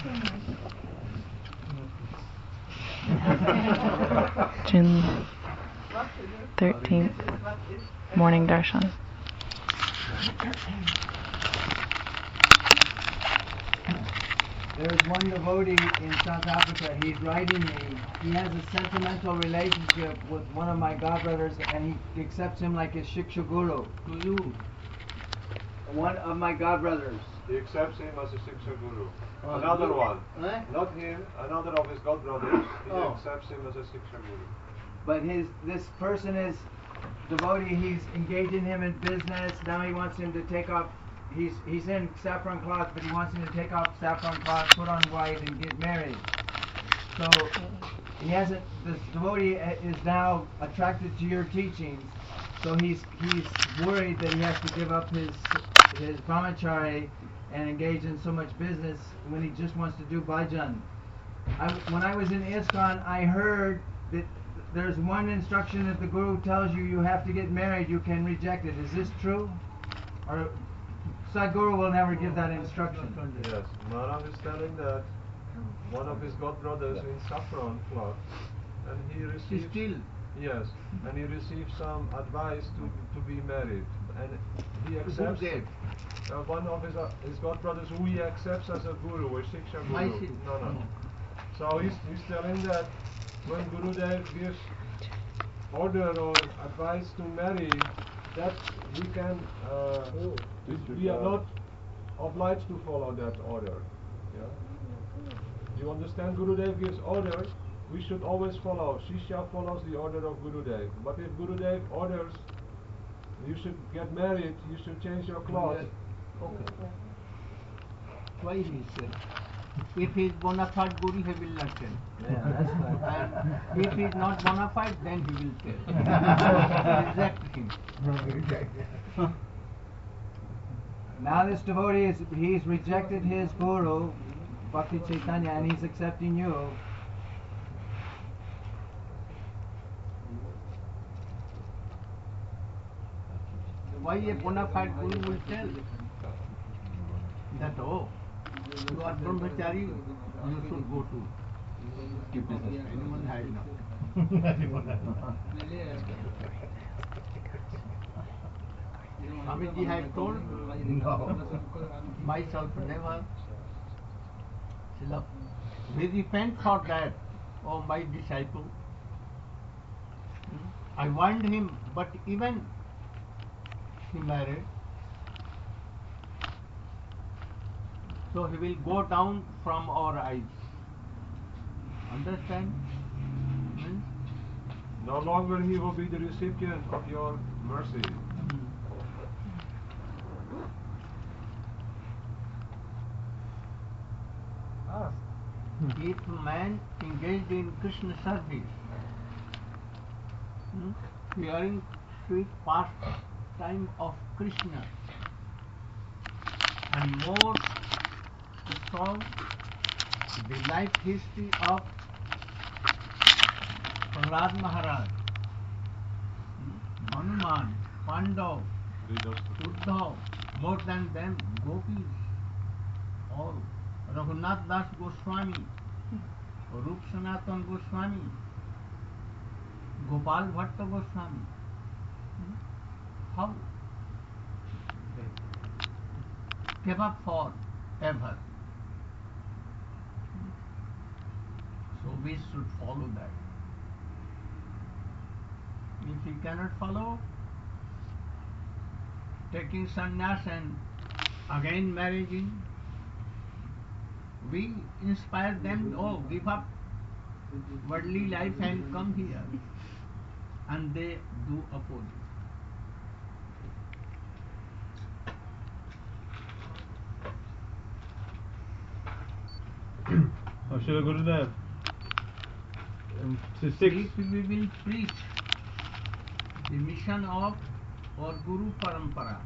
June 13th, morning darshan. There's one devotee in South Africa, he's writing me, he has a sentimental relationship with one of my godbrothers and he accepts him like his Shiksha Guru. To you? One of my godbrothers. He accepts him as a Shiksha Guru. Another one. Not him, another of his godbrothers. He accepts him as a Shiksha Guru. But this person is devotee, he's engaging him in business, now he wants him to take off, he's in saffron cloth, but he wants him to take off saffron cloth, put on white, and get married. So this devotee is now attracted to your teachings, so he's worried that he has to give up his brahmachari and engage in so much business when he just wants to do bhajan. When I was in ISKCON, I heard that there's one instruction that the Guru tells you have to get married, you can reject it. Is this true? Or Sadguru will never give that instruction? Yes, Maharaj is telling that one of his godbrothers in saffron cloth, and he receives yes, and he receives some advice to be married, and he accepts one of his godbrothers who he accepts as a guru, a Shiksha Guru. No. So he's telling that when Gurudev gives order or advice to marry, that we are not obliged to follow that order. Yeah? You understand? Gurudev gives order, we should always follow. Shishya follows the order of Gurudev. But if Gurudev orders you should get married, you should change your clothes. Okay. Why he said? If he is bona fide Guru, he will not tell. Yeah, that's right. And if he is not bona fide, then he will tell. Reject him. Now this devotee he's rejected his guru, Bhakti Chaitanya, and he's accepting you. Why a bona fide Guru will tell that, you are brahmachari, you should go to business. Anyone has not. Swamiji had told, myself never. We repent for that, oh my disciple. I warned him, but even he married. So he will go down from our eyes. Understand? No longer he will be the recipient of your mercy. If a man engaged in Krishna service, hearing sweet pastime of Krishna, and more strong the life history of Prahlad Maharaj, Hanuman, Pandav, Uddhav, more than them, Gopis, or Raghunath Das Goswami, Rup Sanatan Goswami, Gopal Bhatta Goswami. How? Give up for ever. So we should follow that. If we cannot follow, taking sannyas and again marrying, we inspire them, give up worldly life and come here. And they do opposite. Shri Gurudev. If we will preach the mission of our Guru Parampara,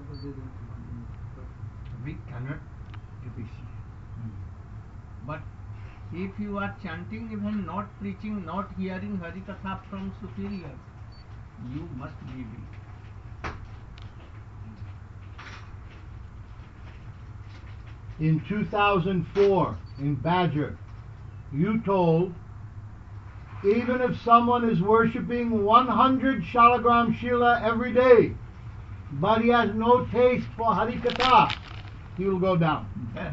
we cannot deficient. But if you are chanting, even not preaching, not hearing Harikatha from superior, you must be weak. in 2004 in Badger, you told, even if someone is worshipping 100 Shalagram Shila every day, but he has no taste for Harikatha, he will go down. Yes.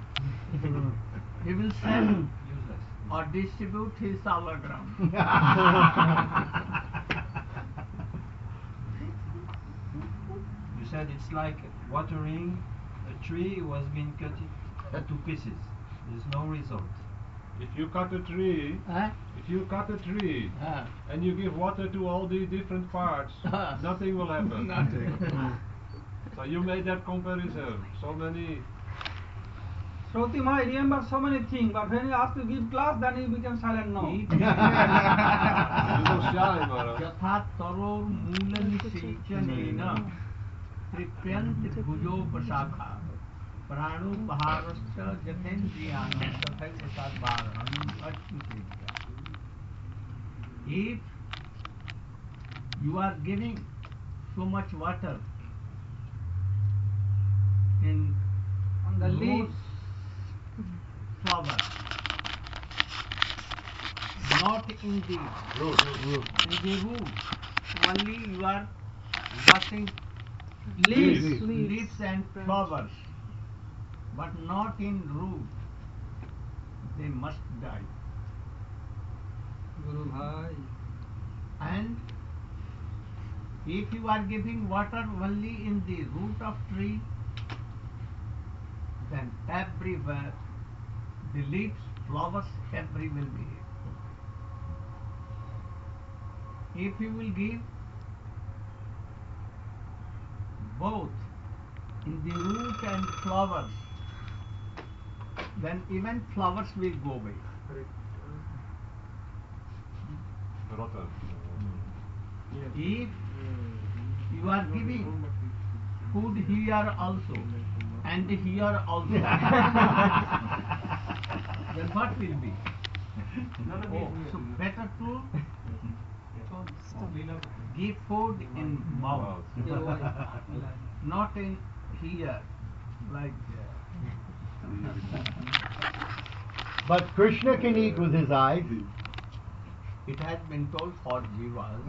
He will sell or distribute his salagram. You said it's like watering a tree who has been cut into pieces. There's no result. If you cut a tree, Huh? and you give water to all the different parts, nothing will happen. Nothing. So you made that comparison. So many. Shruti Maharaj remember so many things, but when he asked to give class, then he became silent now. You go shy, Maharaj. यथा तरोर मूलनिषेचनेन तृप्यन्ति भुजोपशाखा प्राणोपहारश्च जथेन्द्रियाणां तथैव तद्वारणम् अच्युतेभ्यः. If you are giving so much water in On the leaves, flower, not in the root, only you are washing leaves and flowers, but not in root, they must die. Guru Bhai. And if you are giving water only in the root of tree, then everywhere the leaves, flowers, every will be here. If you will give both in the root and flowers, then even flowers will go away. Rotten. If you are giving food here also and here also, then what will be? Oh, so better to give food in mouth, not in here, like But Krishna can eat with his eyes. it has been told for jivas.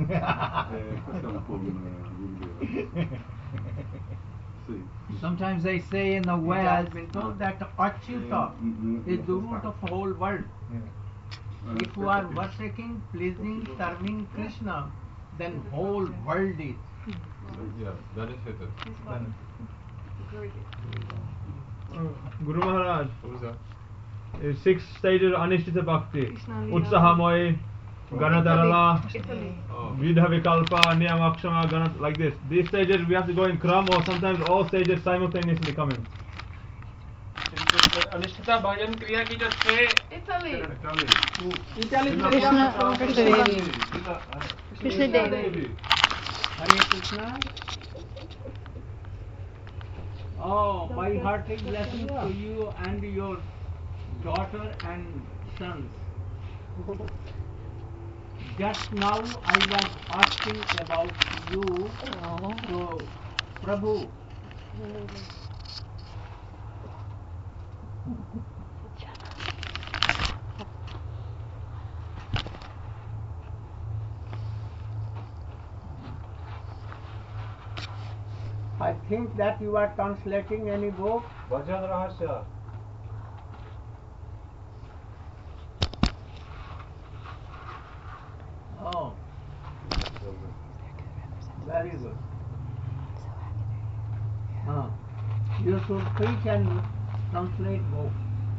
Sometimes they say in the It has West, been told that Achyuta is the root of whole world. If you are worshipping, pleasing, serving Krishna, then whole world is. Yeah, benefited. Guru Maharaj, Who's that? 6 stages of Anishtita Bhakti. Utsahamoy, Ganadarala, Oh. Vidha Vikalpa, Niyamakshama, Ganat, like this. These stages we have to go in Kram, or sometimes all stages simultaneously coming. अनिश्चिता भजन क्रिया की जो 6 Italy Krishna Devi. Krishna Devi. Hare Krishna. Oh, my hearty blessings to you and your daughter and sons. Just now I was asking about you. So, Prabhu, I think that you are translating any book. Bhajan Rahasya. Oh, very good. You should preach and translate both.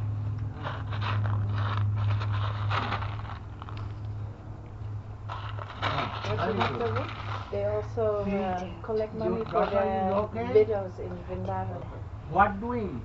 Very good. They also collect money Your for daughter is the okay? widows in Vrindavan. What doing?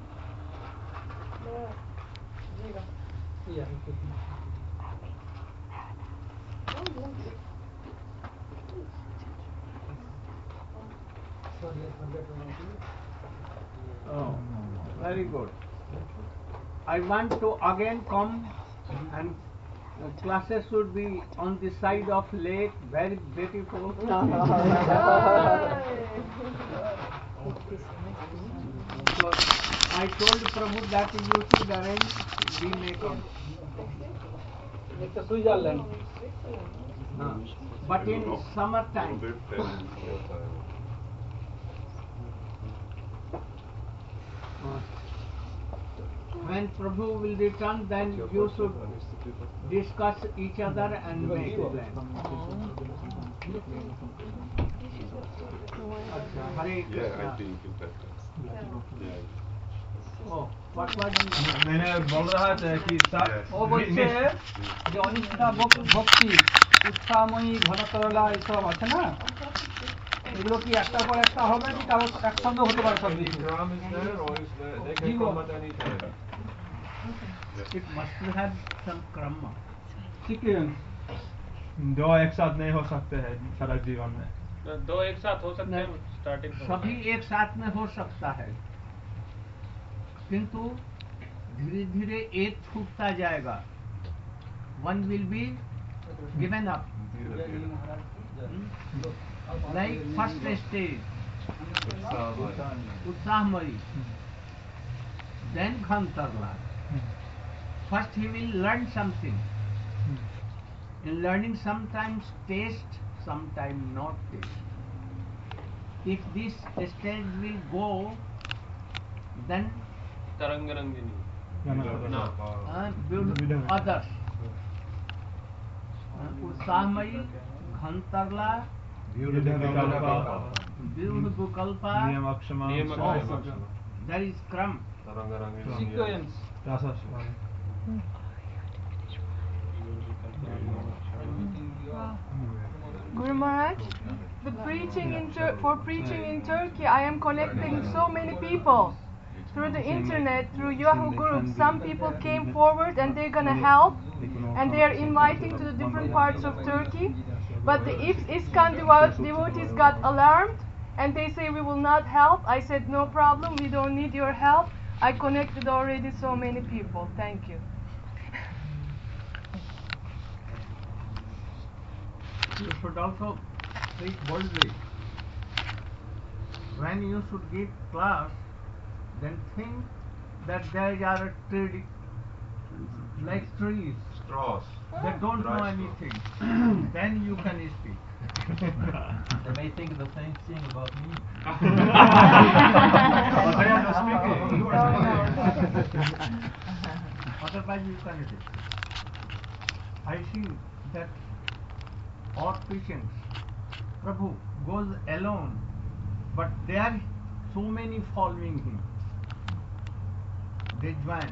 Oh, very good. I want to again come, and classes should be on the side of lake, very beautiful. So I told Prabhu that you should arrange the makeup. It's a Switzerland. But in summertime. When Prabhu will return, then you should discuss each other and make plans. Hare Krishna. Oh, what was मैंने बोल रहा था कि ও বলছে যে অনিষ্ঠা ভক্তি উৎসাহময়ী ঘনতরলা এইসব আছে না এগুলো কি একটার পর একটা হবে কি কারো একসঙ্গে হতে পারে সব কিছু Ram is there or is there? They can come at any time. it must have some krama. Sequence दो एक साथ नहीं हो सकते हैं सारा जीवन में दो एक साथ हो सकते हैं स्टार्टिंग सभी एक साथ में हो सकता है किंतु धीरे धीरे एक छूटता जाएगा one will be given up like first stage उत्साहमयी देन घंतरला first he will learn something in learning sometimes taste sometimes not taste if this stage will go then तरंग रंगिनी others उत्साहमयी घंतरला Vyuhavikalpa नियम अक्षमा there is Kram sequence Guru Maharaj, the preaching for preaching in Turkey, I am connecting so many people through the internet, through Yahoo groups. Some people came forward and they're gonna help, and they are inviting to the different parts of Turkey. But the ISKCON devotees got alarmed and they say we will not help. I said no problem, we don't need your help. I connected already so many people. Thank you. you should also speak boldly. When you should give class, then think that there are like trees. Straws. They don't know Dry anything. Then you can speak. They may think the same thing about me. But they are not speaking. You are speaking. Otherwise you can speak. I see that our patients, Prabhu goes alone, but there are so many following him. They join.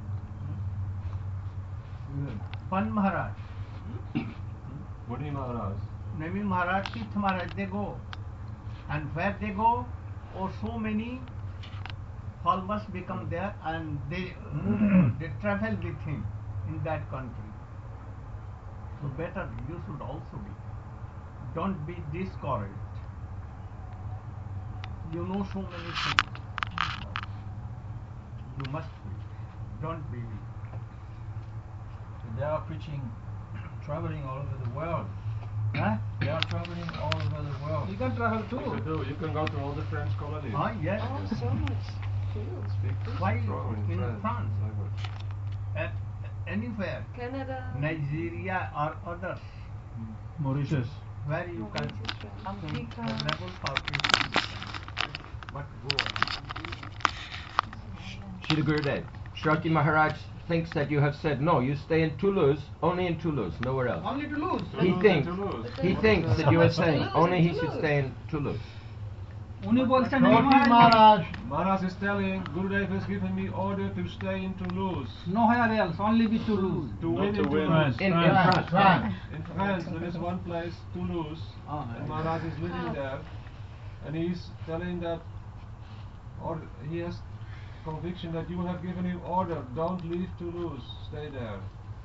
Pan Maharaj, Muni Maharaj. Nami Maharaj, Tirth Maharaj, they go. And where they go, oh, so many followers become there and they move, they travel with him in that country. So better you should also be. Don't be discouraged. You know so many things. You must be. Don't be weak. They are preaching, traveling all over the world. Huh? They are traveling all over the world. You can travel You can too. do. You can go to all the French colonies. Ah, yes. Oh, so much. Speak Why strong in France? language. Anywhere. Canada. Nigeria or others. Mauritius Where you can Africa. travel for preaching. But go. Shri Gurudev, Shruti Maharaj thinks that you have said no, you stay in Toulouse, only in Toulouse, nowhere else. Only to lose. He thinks that you are saying Toulouse, only he Toulouse. should stay in Toulouse. উনি বলছেন যে Shruti Maharaj, Maharaj is telling Gurudev has given me order to stay in Toulouse. nowhere else, only be to lose. To win in France. Toulouse. In France, France. France. In France, there is one place, Toulouse, and Maharaj is living there, and he's telling that, or he has conviction that you have given him order, don't leave Toulouse, stay there.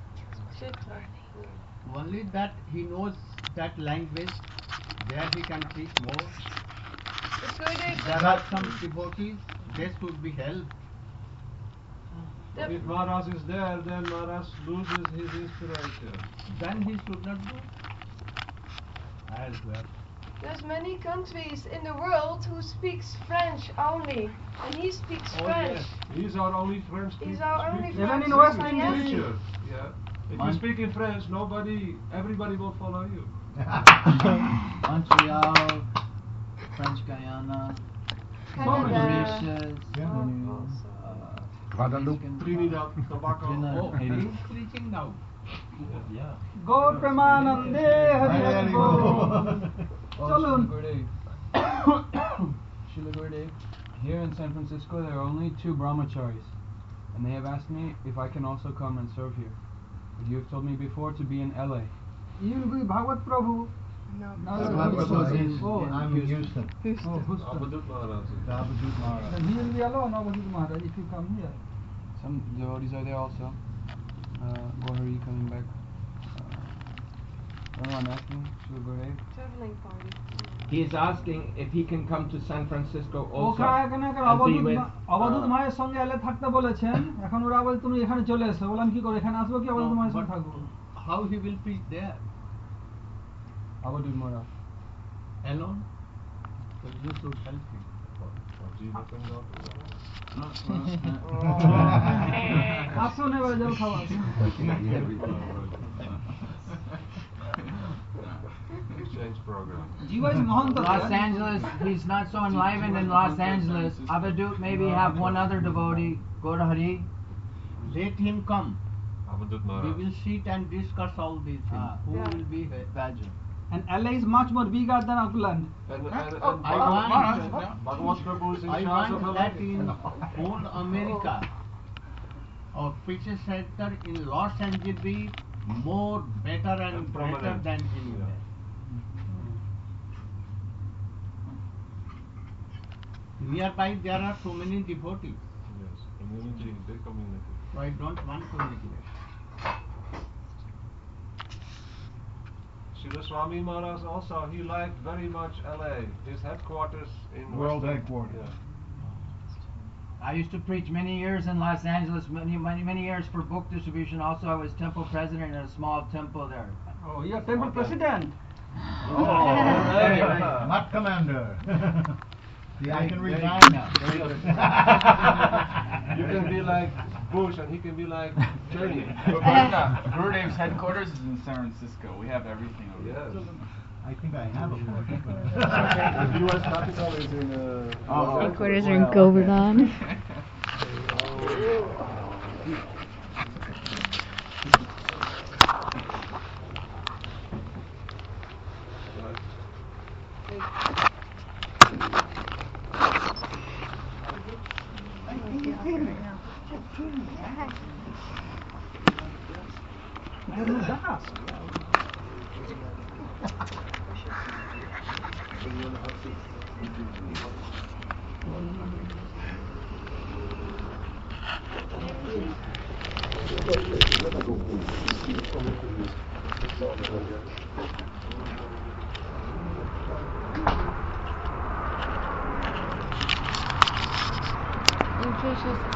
Only that he knows that language, there he can teach more. There are some devotees, they should be helped. But if Maharaj is there, then Maharaj loses his inspiration. Then he should not go elsewhere. There's many countries in the world who speaks French only, and he speaks French. He's our only French He's our only speaker. French in West speaker. Indies. Teacher. Yeah. If you speak in French, everybody will follow you. Montreal, French Guyana, Canada. Guadeloupe. Trinidad, Tobago. Oh, he's preaching now. Yeah. Go Premanande Hari Go. Chalun. Srila Gurudev, here in San Francisco there are only 2 brahmacharis, and they have asked me if I can also come and serve here. But you have told me before to be in LA. You will be Bhagavad Prabhu. No. I'm in Houston. Oh, Houston. Abadut Maharaj. Abadut Maharaj. Then he will be alone, Abhadut Maharaj, if you come here. Some devotees are there also. Gohari coming back. I don't know, I'm asking Srila Gurudev. Traveling party. He is asking if he can come to San Francisco also ওখানে and be with অবধূত মায়ের সঙ্গে এলে থাকতে বলেছেন, এখন ওরা বলে তুমি এখানে চলে এসো। বললাম কি করে এখানে আসবো কি অবধূত মায়ের সঙ্গে থাকবো? How he will preach there? Abadut Maharaj. Alone? So you should help him. আসুন এবারে জল খাওয়া। Exchange program. জীবাজ Mahanta Los Angeles, he's not so enlivened in Los Angeles. Abadut maybe have one other devotee, go to Hari. Let him come. Abadut We Maharaj. will sit and discuss all these things. Who Yeah. will be Badger? And LA is much more bigger than Auckland. I want Bhagwan Prabhu is in I charge of want LA. that in whole America, our preacher center in Los Angeles be more better and And better prominent. than anywhere. Nearby there are so many devotees, Yes, community, big community. so I don't want to neglect. Srila Swami Maharaj also, he liked very much LA, his headquarters in World Western- headquarters. Yeah. I used to preach many years in Los Angeles, many years for book distribution. Also, I was temple president in a small temple there. Oh, you are temple president. Not commander. See, I can resign now. You can be like Bush and he can be like Cheney. Gurudev's headquarters is in San Francisco. We have everything over there. Yes. I think I have a book. The U.S. capital is in Headquarters are in Govardhan.